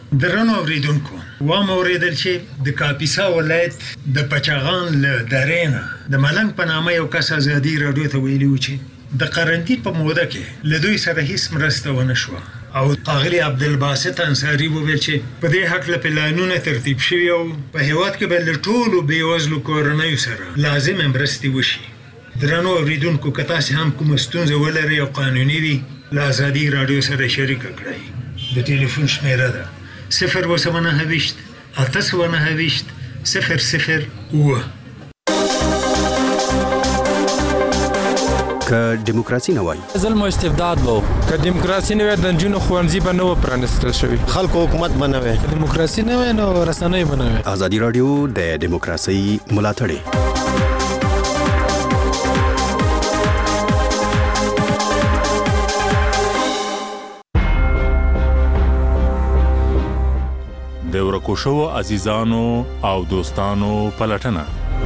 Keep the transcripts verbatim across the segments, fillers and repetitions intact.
درنو اوریدونکو و مو اوریدل چې د کاپیسا ولایت د پچاغان له درېنه د ملنګ په نامه یو کس ازادي راډیو ته ویلي و چې د قرنطین په موده کې له دوی سره هیڅ مرسته ونه شوه او اغلی عبدالباسط انصاری وویل چې په دې حق له پلانونه ترتیب شوي او په هیواد کې به له ټولو بېوزلو کورنیو سره لازم مرستې وشي. درنو اوریدونکو که تاسې هم کومه ستونزه ولرئ او قانوني وي له ازادي راډیو سره شریکه کړئ. د ټلیفون شمیره ده صفر و سوه نهه ویشت اته سوه نهه ویشت صفر صفر اووه. که دیموکراسي نه وای ظلم او استبداد وو، که دیموکراسي نه وای د نجونو ښوونځي به نه و پرانیستل شوي، خلکو حکومت به نه وای، دیموکراسي نه وای نو رسنۍ به نه وای. ازادي راډیو د دیموکراسي ملاتړی. د ورکو شوو عزیزانو او دوستانو پلټنه.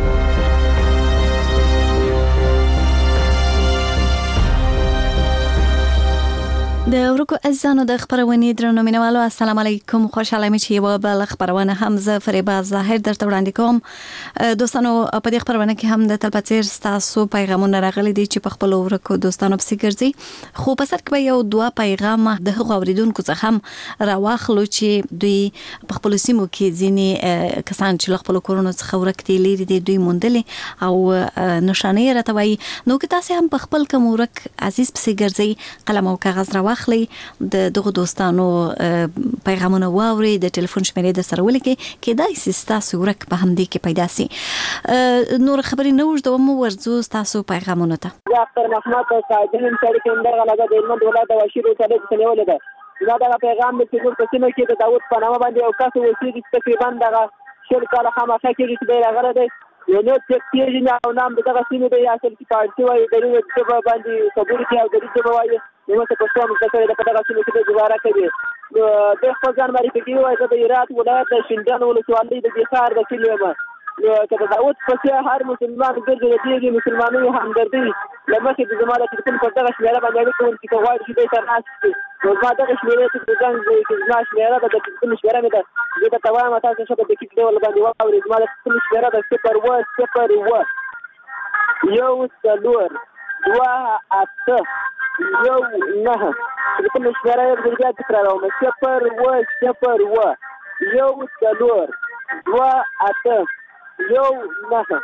د ورکو عزیزانو د خبرونې درنو مینوالو السلام علیکم. خوشاله مې چې یو بل خبرونه هم زه فریبا ظاهر درته وړاندې کوم. دوستانو په دې خبرونه کې هم د تلپاتیر تاسو پیغامونه راغلي دي چې په خپل ورکو دوستانو پسې ګرځي، خو په سر کې به یو دوه پیغام د هغو اوریدونکو څخه هم راواخلو چې دوی په خپل سیمو کې ځینې کسان چې له خپل کورونو څخه ورک دي لري دي دوی موندلې او نشانې راته وایي. نو که تاسو هم په خپل کوم ورک عزیز پسې ګرځي قلم او کاغذ راواخلئ، د دغه دوستانو پیغامونه واوري، د ټلیفون شمیرې د سره ولیکئ کېدای شي ستاسو ورک په همدې کې پیدا سي. نور خبرې نه اوږدوم، ورځو ستاسو پیغامونو ته. ډاکټر محمد صادقین سړی کې اندغه لګا د علم ولایت او شیرو ته څنګه ده دا دا پیغام د څګور په سیمه کې د داوود په نامه باندې یو کس وسیږي چې تقریبا دغه شل کاله خامخا کېږي چې دی راغلی دی. یو نو چې کېږي نه او نام دغه سیمه دی اصل کې پارټي وایي د دې ژبه باندې خبرې کوي او د دې ژبه وایي نو څه په څه مستقره د دغه سیمه کې گزاره کوي. د خپل ځان باندې کې وایي د هرات ولایت د شینډان ولسوالۍ د بخار د کلیمه که د داود پسې هر مسلمان ګرځي د دې مسلمانانو همدردي لمخې د زماده ټلیفون په دغه شمیره باندې اړیکه ونکړي چې غواړي چې دوی سره ناست شي. نو زما دغه شمیرې چې د ځان چې زما شمیره ده د ټلیفون شمیره مې ده زه درته وایم تاسو ښه په دقیق ډول باندې واورئ. زما د ټلیفون شمیره ده صفر اووه صفر اووه یو څلور دوه اته یو نهه. ټلیفون شمیره یې بیا تکراروم صفر اووه صفر اووه یو څلور دوه اته یو نهه.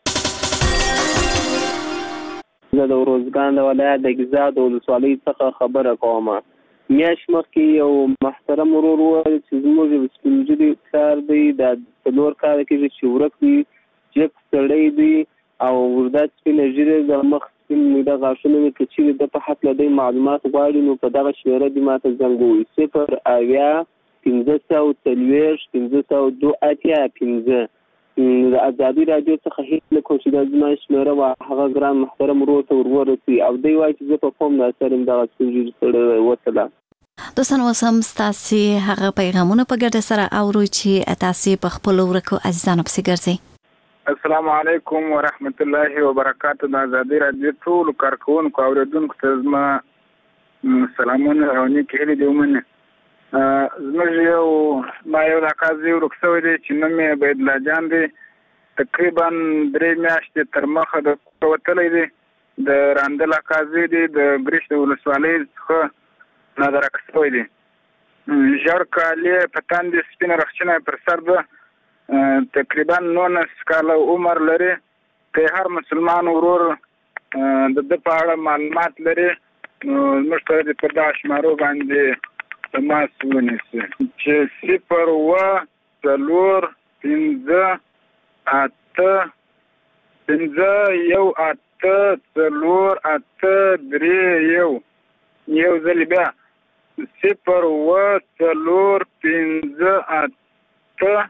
زه د روزګان د ولایت د ګیزا د ولسوالۍ څخه خبره کوم. میاشت مخکې یو محترم ورور وویل چې زموږ یو سپین ږیری پلار دی دا څلور کاله کېږي چې ورک دی، جګ سړی دی او وردا سپینه ږیره د مخ سپین موده غاښونه مې که چیرې ده په هکله دی معلومات غواړي نو په دغه شمېره دې ما ته زنګ ووایي صفر اویا پنځه سوه څلوېښت پنځه سوه دوه اتیا پنځه. د ازادي راډیو څخه هیڅ نه کوم چې دا زما شمېره وه هغه ګران محترم ورور ته ور ورسوي او دی وایي چې زه په قوم ناصر یم دغه سپین ږیري سړی وسله. دوستانو اوس هم ستاسې هغه پیغامونه په ګډه سره اورو چې تاسې په خپلو ورکو عزیزانو پسې ګرځئ. السلام علیکم ورحمت الله وبرکاتو. د ازادي راډیو ټولو کارکوونکو اوریدونکو ته زما سلامونه او نیکې هیلې دې ومنه. زموږ یو ما یو عکاسي ورک شوی دی چې نوم یې عبیدالله جان دی، تقریبا درې میاشتې تر مخه د وتلی دی، د راندل عکاسي دی، د ګریش د ولسوالۍ څخه نادرک شوی دی. ژړ کالي په تندې سپینه رخچینه پر سر ده، تقریبا نولس کاله عمر لري. که هر مسلمان ورور د ده په اړه معلومات لري نو زموږ ته د پر دغه شمارو باندې تماس ونیسي چې صفر اووه څلور پنځه اته پنځه یو اته څلور اته درې یو یو ځل بیا صفر اووه څلور پنځه اته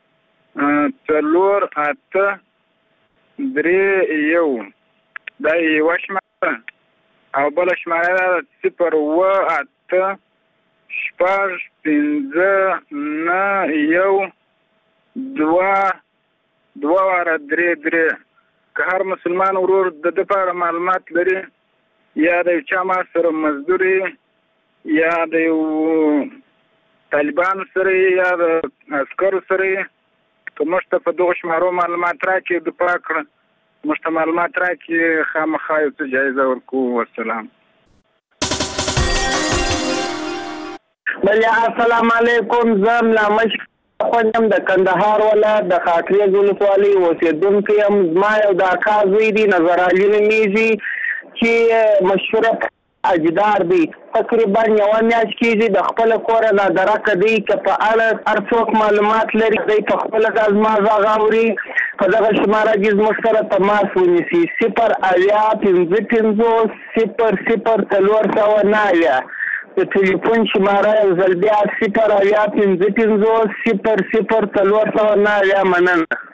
څلور اته درې یو. دا یوه شماره او بله شماره ده صفر اووه اته شپږ پنځه نه یو دوه دوه واره درې درې. که هر مسلمان ورور د ده په اړه معلومات لري یا د یو چا ما سره مزدور یا د یو طالبانو سره یا د عسکرو سره که موږ ته په دغو شمارو معلومات راکړي دفاع کړه موږ ته معلومات راکړي خامخا یو څه جایزه ورکوو. والسلام. بله السلام علیکم. زه ملا مشک خوندم د کندهار ولایت د خاکریز ولسوالۍ اوسېدونکی یم. زما یو د اکا زوی دی نظر علي نومیږي چې مشهوره اجدار دی. تقریبا یوه میاشت کېږي د خپله کوره نادرکه دی که په اړه هر څوک معلومات لري دی په خپله دا زما غږ اوري په دغه شماره کې زموږ سره تماس ونیسي صفر اویا پنځه پنځوس صفر صفر څلور سوه نه اویا د ټلیفون شماره یو ځل بیا صفر اویا پنځه پنځوس صفر صفر څلور سوه نه اویا. مننه.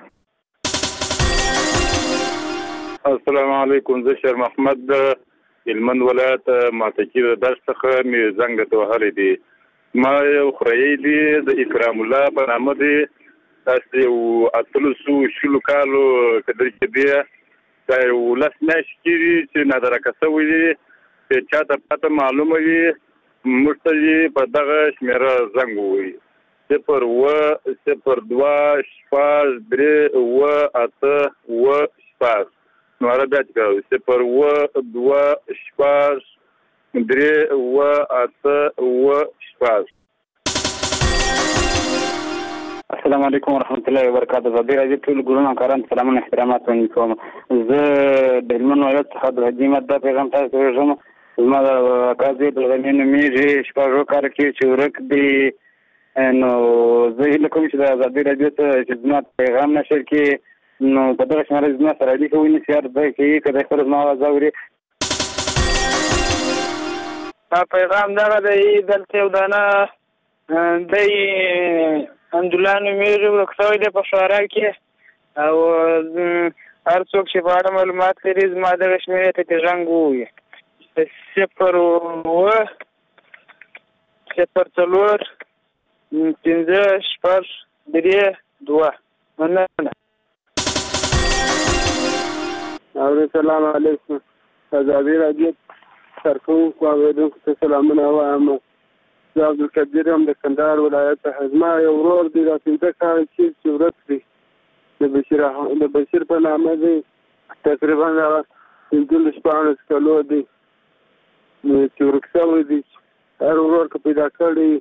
السلام علیکم. زه شیر محمد هلمند ولایت ماتکي د درس څخه مې زنګ ته وهلی دی. ما یو خوريي دی د اکرام الله په نامه دی. تاسو یو اتلسو شلو کالو کډر کې دی دا یو لس میاشتې کېږي چې نادرکه شوی دی چې چاته پته معلومه وي موږ ته یې په دغه شمېره زنګ ووایي صفر اووه صفر دوه شپږ درې اووه اته اووه شپږ. نو هغه بیا چې کوي صفر اووه دوه شپږ درې اووه اته اووه شپږ. السلام علیکم ورحمت الله وبرکاته. زه ډېر عزیز ټول ګلونه کاران سلامونه احترامات وړاندې کوم. زه د هلمند ولایت څخه د حاجي احمد دا پیغام تاسو ته ورسوم. زما د اکا زوی بلغني نومیږي شپږو کال کې چې ورک دی. نو زه هیله کوم چې د ازادي راډیو ته چې زما پیغام نشر کړي نو په دغه شماره زما سره اړیکه ونیسي هر ځای کې که دی خپله زما اواز اوري. دا پیغام دغه دی دلته یو دانه دی حمدالله نومیږي ورک شوی دی په شورا کې او هر څوک چې په اړه معلومات لري زما دغه شمېرې ته کې زنګ ووایي صفر اووه صفر څلور پنځه شپږ درې دوه. مننه. السلام علیکم. ازادي راډیو کارکوونکو او اورېدونکو ته سلامونه وایم. زه عبدالقدیر یم د کندهار ولایت څخه. زما یو ورور دی دا پنځه کاله کېږي چې ورک دی د بشیر د بشیر په نامه دی. تقریبا هغه پنځلس شپاړس کلو دی چې ورک شوی دی. هر ورور که پیدا کړی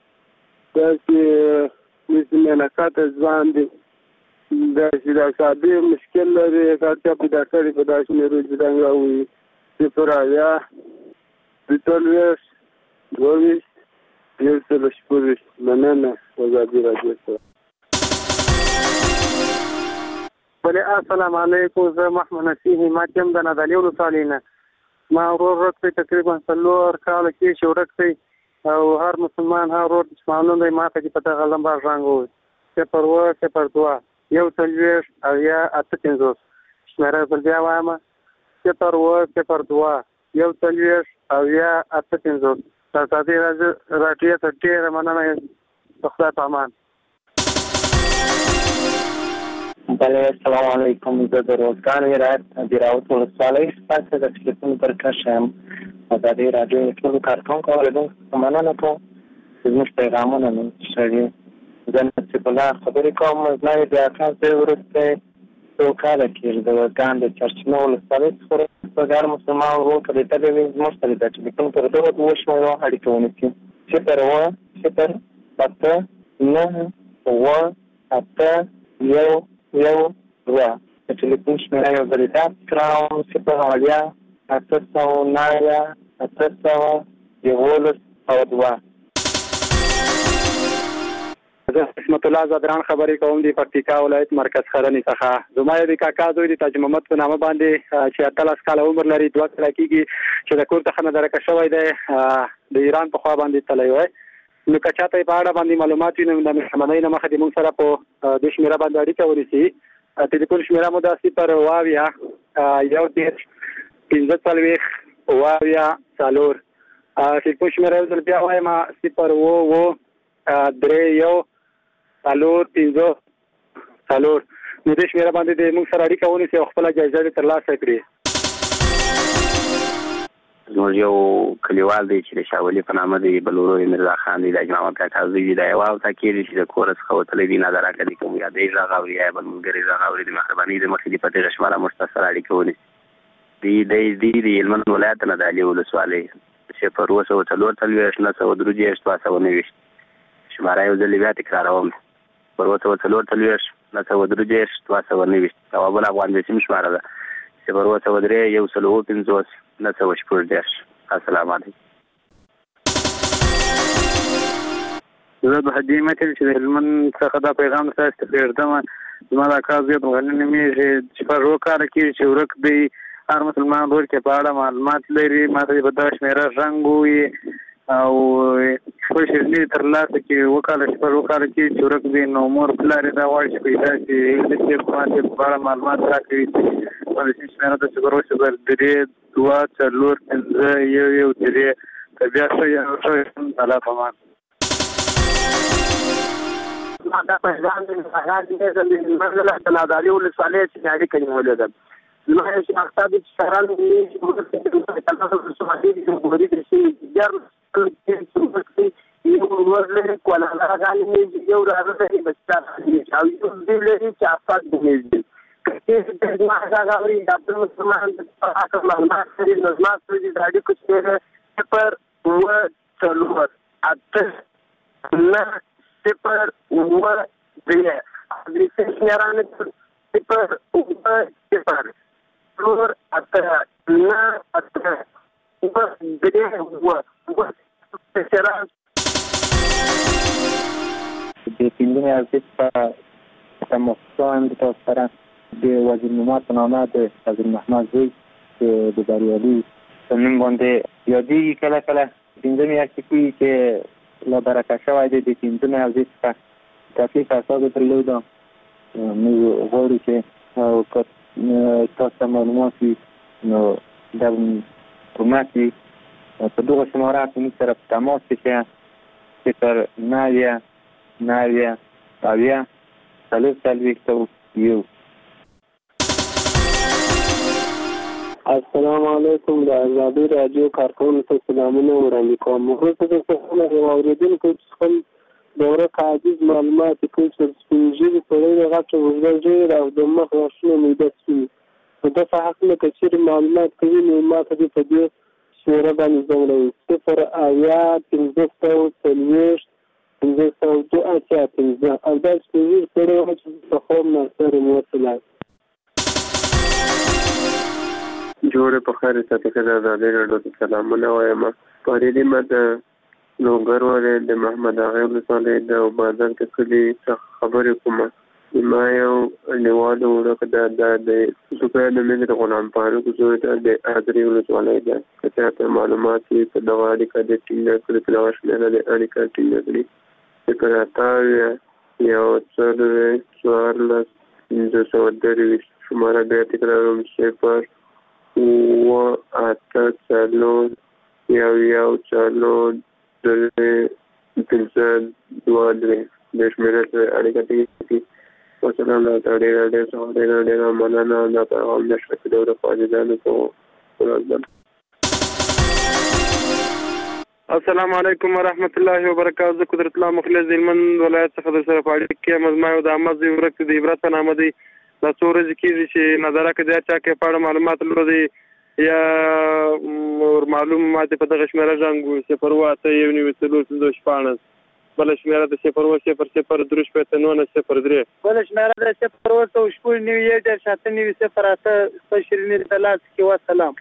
داسې مثل مینکاته ځوان دی دا چې دا صابي مشکل لري هر چا پیدا کړي په دا شمېرو چې دنګه ووایي صفر اویا دوه څلوېښت دوه ویشت یو سل شپږ ویشت. مننه. ازادي راډیو سره. بله السلام علیکم. زه محمد نصیح همت یم د نادعلي ولسوالۍ نه. ما ورور ورک دی تقریبا څلور کاله کېږي چې ورک دی او هر مسلمان هر ورور چې معلوم دی ما ته چې په دغه لمبه زنګ ووایي صفر اووه صفر دوه یو څلوېښت اویا اته پنځوس. شمېره بل بیا وایم صفر اووه صفر دوه یو څلوېښت اویا اته پنځوس. د ازادي راډیو ته ډېره مننه. په خدای په امان. بله السلام علیکم. زه د روزګان ولایت د راوت ولسوالۍ څخه د ټلیفون پر کښه یم. ازادي راډیو ټولو کارکوونکو او اورېدونکو ته مننه کوم چې زموږ پیغامونه مو شریک. زه نصیب الله خبرې کوم. زما د اکا زوی وروسته څو کاله کېږي د روزګان د چرچینو ولسوالۍ څخه ورسته هر مسلمان ورور که لیدلی وي زموږ سره د ټلیفون پر دغو دوو شمېرو اړیکه ونیسي صفر اووه صفر اته نهه اووه اته یو یو دوه. د ټلیفون شمېره یو ځل یاد کړم صفر اویا اته سوه نه اویا اته سوه یولس او دوه. زه حکمت الله زادران خبرې کوم د پکتیکا ولایت مرکز خرنې څخه. زما یو د کاکا زوی د تاج محمد په نامه باندې چې اتلس کاله عمر لري دوه کاله کېږي چې د کور څخه نادرکه شوی دی د ایران په خوا باندې تللی وی. نو که چاته یې په اړه باندې معلومات وي نو د مهربانۍ نه مخه د موږ سره په دې شمېره باندې اړیکه ونیسي. ټلیفون شمېره مو دا صفر اوه اویا یو دېرش پنځه څلوېښت اوه اویا څلور. ټلیفون شمېره یو ځل بیا وایم صفر اوه اوه درې یو څلور پنځه څلور. نو دې شمېره باندې د موږ سره اړیکه ونیسي او خپله جایزه دې ترلاسه کړي. زموږ یو کلیوال دی چې د شاولي په نامه دی بلورو میرزا خان دی د اجماع کاکا زوی دی دا یو اوته کېږي چې د کور څخه وتلی دی نظر راکړي کوم یادې غږ اوري یا بل ملګري غږ اوري د مهرباني د مخې دی په دغه شماره مختصر اړیکه ونیسي دی دی دی د هلمند ولایت نه د علي ولسوالۍ صفر اوه سوه څلور څلوېښت نهه سوه درې دېرش دوه سوه نهویشت شماره یو ځل بیا تکراروم صفر اوه سوه څلور څلوېښت نهه سوه درې دېرش دوه سوه نهویشت او بل افغان د سیم شماره ده صفر اوه سوه درې یو سل اوه پنځوس نهه سوه شپږ دېرش السلام علیکم. زه د حاجي متل چې د هلمند څخه دا پیغام تاسو ته پرېږدم زما د اکا زوی غني نومېږي چې په ورو کال کې چې ورک دی هر مسلمان ورور کې په اړه معلومات لري ماته به دا شمېره رنګ وي او خپل شیرني ترلاسه کې وکاله چې په ورو کال کې چې ورک دی نو مور پلار یې دا غواړي چې پیدا شي چې ماته په اړه معلومات راکړي په دې شمېره ته چې ورو صفر درې دوه څلور پنځه یو یو درې که بیا ښه یو ښه الله پامان دا پیغام د هغه د منځله د ناداري ولسوالۍ چې اړیکه نیولې ده زما یو چې اختاب چې سهران چې موږ د کلاسو ولسوالۍ د جمهوري د شي ډېر یو ورلې کوله هغه یو راځي بچا او یو دې لري چې افات دې چې د ما هغه غوړي د مسلمان د حق معلومات لري نو ما څه دې اړیکه چې پر و څلور اته نه صفر اوه درې د شمېرانې صفر اوه صفر څلور اته نه اته اوه درې اوه اوه شمېران د پنځمې ارزښت په مخصوصان د تاسو سره د وزیر نعمت په نامه د وزیر محمد زوی چې د بریالي په نوم باندې یادېږي کله کله پنځمې ارزښت چې لا برکه شوی دی د پنځمې ارزښت څخه تکلیف اساسو درلوده موږ غواړو چې تاسو ته معلومات وي نو دا کومک وي په دغه شماره کې موږ سره په تماس کې شئ صفر نهه نهه اویا څلور څلوېښت یو. السلام علیکم د آزادي راډیو کارکونکو ته سلامونه وړاندې کوم. وروسته د څه یو اورېدونکو چې خپل د ورک عاجز معلومات کوي چې سپین ږیري سړی د غټ اوږده ږیره او د مخ غاښونه میده سپین نو ده په هکله که چېرې معلومات کوي نو ما ته دې په دې شمېره باندې ځوړوي صفر اویا پنځه سوه څلوېښت پنځه سوه دوه اتیا پنځه او دا سپین ږیري سړی وه چې په خوب ناستری مې وصلی جوړه په خیر ساتي کې د آزادي راډیو ته سلامونه وایم. پارېدي ما د لوګر ولې د محمد اغا ولسوالۍ د بازار کې کلي څخه خبرې کوم. ما یو لیواله ورکه د د سپه د مې د غلام فاروق زوی ته د آزادي ولسوالۍ ده چې ته معلومات په دغه اړیکه د ټینګ کړي په لور شمېره د اړیکه ټینګ کړي چې کراته یو څلور څوارلس پنځه سوه درویشت شماره بیا تکراروم صفر اوه اته څلور یو یو څلور درې پنځه دوه درې د شمېرې سره اړیکه ټینګ کړي. وسلام ډېره ډېره څخه ډېره ډېره مننه دا پیغام د شرکت د فاجدانو په السلام علیکم ورحمت الله وبرکاته. زه قدرت الله مخلص د هلمند ولایت څخه در سره په اړیکه کې یم. زما یو د احمد زوی ورک د عبرت په نامه دی. دا څو ورځې کېږي چې نظره که د هر چا کې په اړه معلومات لري یا معلومات په دغه شمېره زنګ وي صفر اوه اته یو نوي څلور پنځوس شپاړس بله شمېره د صفر اوه صفر صفر درې شپېته نولس صفر درې بله شمېره د صفر اوه سوه شپږ نوي یو دېرش اته نوي صفر اته ستا شیریني د لاس کې وسلام.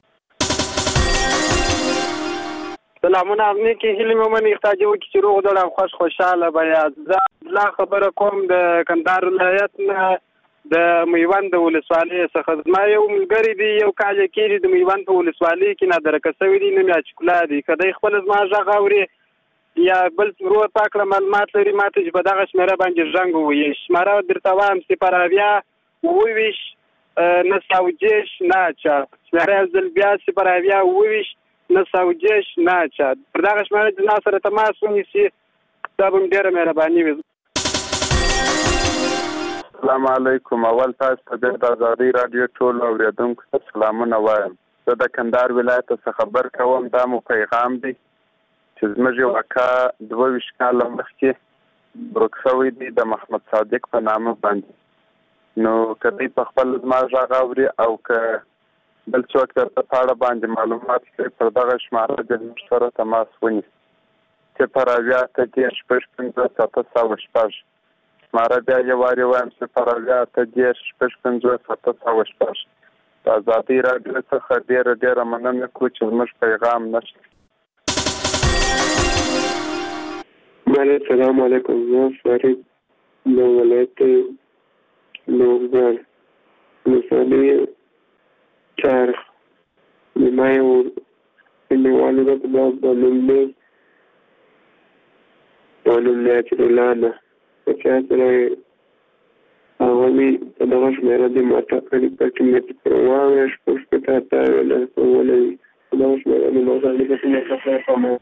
سلامونه امني کې هیلې مې ومني اختاجه وکړي چې روغ دړ او خوش خوشحاله به. زه لا خبره کوم د کندهار ولایت نه د میوند ولسوالۍ څخه. زما یو ملګری دی یو کال یې کېږي د میوند په ولسوالۍ کې نادرکه شوی دی نوم یې اچکلا دی. که دی خپل زما غږ اوري یا بل ورور تا کړه معلومات لري ما ته چې په دغه شمېره باندې زنګ ووایي. شماره درته وایم صفر اویا اووه ویشت نه سوه دېرش نه اچه شمېره یو ځل بیا صفر اویا اووه ویشت نه سوه دېرش نه اچه پر دغه شمېره د ما سره تماس ونیسي دا به م ډېره مهرباني وي. السلام علیکم. اول تاسو ته د آزادي راډیو ټول اورېدونکو ته سلامونه وایم. زه د کندهار ولایت څخه خبر کوم. دا مو پیغام دی چې زموږ یو اکا دوه ویشت کاله مخکې ورک شوی دی د محمد صادق په نامه باندې. نو که دوی په خپل زما غږ اوري او که بل څوک درته په اړه باندې معلومات لري پر دغه شماره د موږ سره تماس ونیسي. صفر اویا اته دېرش شپږ پنځوس اته سوه شپږ. شماره بیا یو وارې وایم صفر اویا اته دېرش شپږ پنځوس اته سوه شپږ. د ازادۍ راډیو څخه ډېره ډېره مننه کوو چې زموږ پیغام نشته. السلام علیکم. زه فرید له ولایت لوګر ولسوالۍ چارخ. زما یو مینهوال ورور په نوم دی، په نوم دی اجرالله نه. په چا سره هغه مې په دغه شمېره دې ماته کړي پټې مې پر واویا شپږ شپېته اته اویا لس اوولس په دغه شمېره مې نوزاني پټې مې کړی کوم.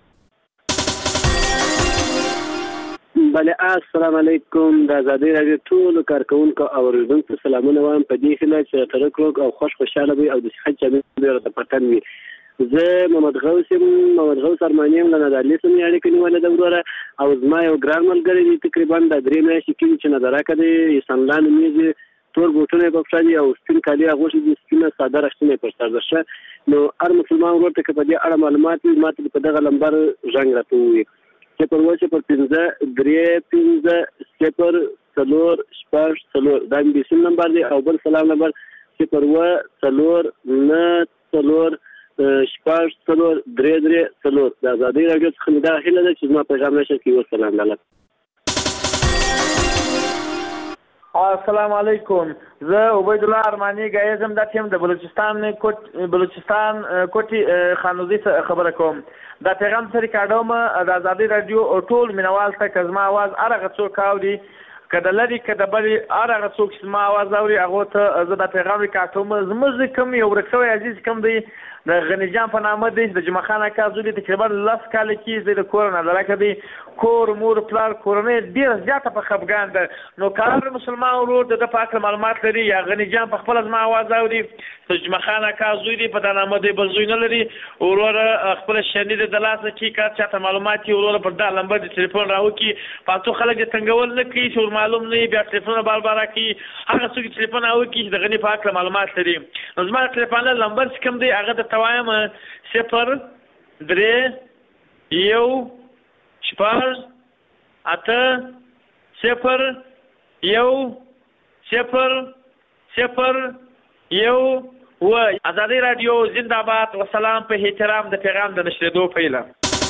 بله السلام علیکم. د ازادۍ راډیو ټولو کارکوونکو او اورېدونکو سلامونه وایم په دې هیله چې راته روغ او خوش خوشحاله وي او د صحت جامې به راته پټن وي. زه محمد غوث یم، محمد غوث ارماني یم، له نادرلي سره مې اړیکه نیولې ده وروره. او زما یو ګران ملګری دی تقریبا د درې میاشتې کېږي چې نظراکه دی، احسان الله نومیږي، تور بوټونه یې په پښه دي او سپین کالي اغوښتي دي، سپینه ساده رښتینه یې پر سر ده ښه. نو هر مسلمان ورور ته که په دې اړه معلومات وي ما ته په دغه نمبر زنګ راته ووایي. صفر اووه صفر پنځه درې پنځه صفر څلور شپږ څلور دا مې بېسیم نمبر دی. او بل سلام نمبر صفر اووه څلور نه څلور شپږ څلور درې درې څلور. د ازادۍ راډیو څخه مې دغه هیله ده چې زما پیغام نشر کړي. والسلام لاله. السلام علیکم. زه عبیدالله ارماني ګایزم، دا ټیم د بلوچستان بلوچستان کوټي خانوزي خبره کوم. دا پیغام سره کاډوم د ازادۍ راډیو ټول مینوال ته که زما اواز هر هغه څوک اوري، که د لرې که د بلې هر هغه څوک چې زما اواز اوري هغو ته زه دا پیغام ریکاټوم. زموږ کوم یو ورک شوی عزیز کوم دی د غني جان په نامه دی، د جمعه خان اکا زوی دی، تقریبا لس کاله کې زه د کور نه لکه دی کور مور پلار کورنۍ ډېره زیاته په خفګان ده. نو که هر مسلمان ورور د ده په هکله معلومات لري یا غني جان په خپله زما اواز اوري، د جمعه خان اکا زوی دی په دا نامه دی، بل زوی نه لري، وروره خپله شني دی د لاسه کي که چاته معلومات وي وروره پر دا لمبر د تلیفون راوکړي. پښتو خلک د تنګول نه کوي چې ور معلوم نه وي، بیا تلیفونه بار بار کوي. هغه څوک چې تلیفون راوکړي چې د غني په هکله معلومات لري. نو زما د تلیفون لمبر چې کوم دی هغه درته وایم صفر درې یو شپږ اته صفر یو صفر صفر یو و. ازادۍ راډیو زنده‌باد. وسلام په احترام د پیغام د نشریدو پیله.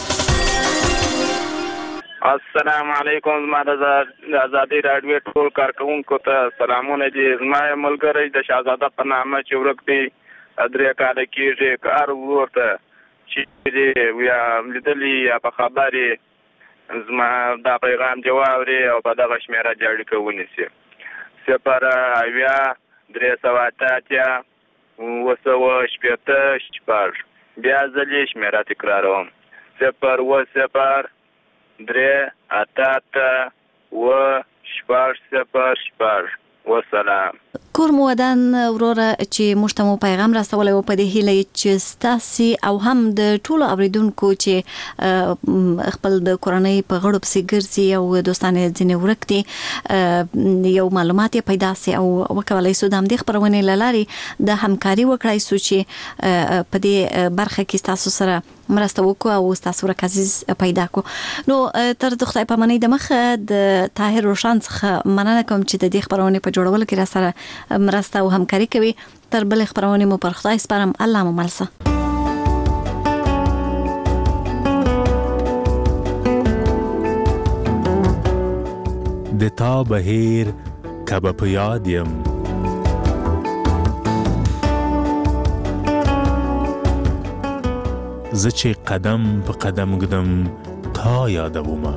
السلام علیکم. زما د ازادۍ راډیو ټول کارکوونکو ته سلامونه دي. زما یو ملګری د شهزاده په نامه چې ورک دی درې کاله کېږي، که هر ورور ته چې دی یا لیدلي یا په خبر یې زما دا پیغام دې واوري او په دغه شمېره دې اړیکه ونیسي. صفر اویا درې سوه اته اتیا اووه سوه شپېته شپږ. بیا ځل یې شمېره تکراروم صفر اووه صفر درې اته اته اووه شپږ صفر شپږ. والسلام. کور مو ودان وروره چې موږ ته مو پیغام راستولی و په دې هیله چې ستاسې او هم د ټولو اورېدونکو چې خپل د کورنۍ په غړو پسې ګرځي او دوستان یې ځینې ورک دي یو معلومات یې پیدا سي او وکولی سو د همدې خپرونې له لارې د همکاري وکړای سو چې په دې برخه کې ستاسو سره مرسته وکړو او ستاسو ورک عزیز پیدا کړو. نو تر د خدای پامانۍ د مخه د طاهر روشن څخه مننه کوم چې د دې خپرونې په جوړولو کې را سره مرسته او همکاري کوي. تر بلې خپرونې مو پر خدای سپارم. الله مو مل شه. د تا بهیر کبه په یاد یم، زه چې قدم په قدم ږدم تا یادومه.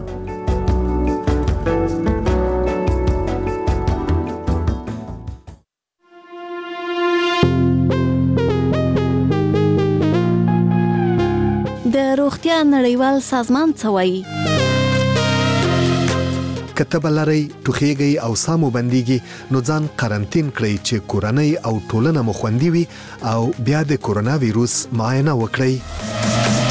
د روغتیا نړیوال سازمان څه وایي؟ کتب لري ټوخیږي او سامو بنديږي نو ځان قرنټین کړئ چې کورنۍ او ټولنه مو خوندي وي او بیا د کورونا وایروس معاینه وکړئ.